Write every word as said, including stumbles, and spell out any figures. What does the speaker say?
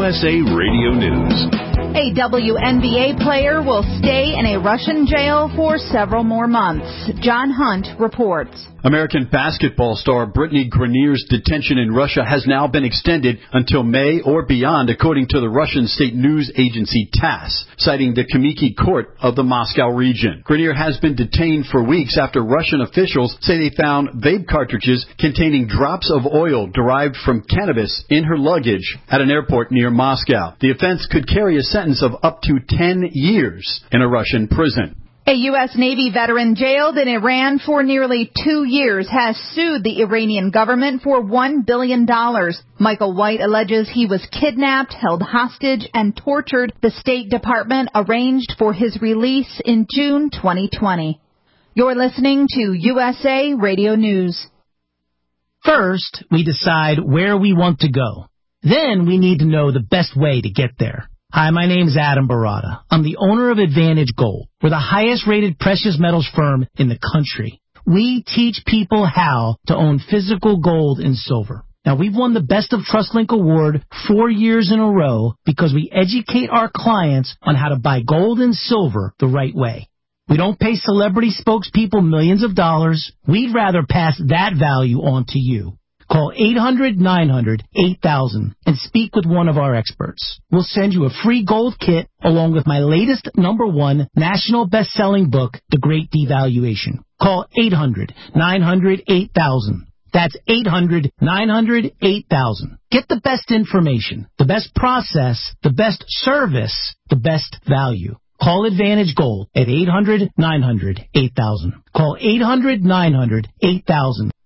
S A Radio News. A W N B A player will stay in a Russian jail for several more months. John Hunt reports. American basketball star Brittany Grenier's detention in Russia has now been extended until May or beyond, according to the Russian state news agency TASS, citing the Kamiki court of the Moscow region. Grenier has been detained for weeks after Russian officials say they found vape cartridges containing drops of oil derived from cannabis in her luggage at an airport near Moscow. The offense could carry a sentence of up to ten years in a Russian prison. A U S Navy veteran jailed in Iran for nearly two years has sued the Iranian government for one billion dollars. Michael White alleges he was kidnapped, held hostage, and tortured. The State Department arranged for his release in June twenty twenty. You're listening to U S A Radio News. First, we decide where we want to go. Then we need to know the best way to get there. Hi, my name's Adam Barada. I'm the owner of Advantage Gold. We're the highest-rated precious metals firm in the country. We teach people how to own physical gold and silver. Now, we've won the Best of TrustLink Award four years in a row because we educate our clients on how to buy gold and silver the right way. We don't pay celebrity spokespeople millions of dollars. We'd rather pass that value on to you. Call eight hundred nine hundred eight thousand and speak with one of our experts. We'll send you a free gold kit along with my latest number one national best-selling book, The Great Devaluation. Call eight hundred nine hundred eight thousand. That's eight hundred nine hundred eight thousand. Get the best information, the best process, the best service, the best value. Call Advantage Gold at eight hundred nine hundred eight thousand. Call eight hundred nine hundred eight thousand.